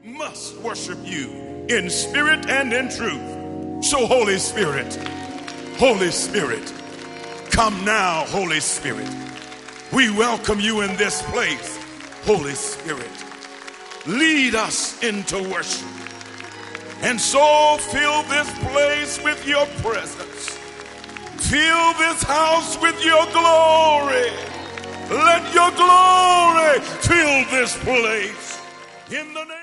must worship you in spirit and in truth. So Holy Spirit, come now, Holy Spirit. We welcome you in this place, Holy Spirit. Lead us into worship. And so fill this place with your presence. Fill this house with your glory. Let your glory fill this place. In the name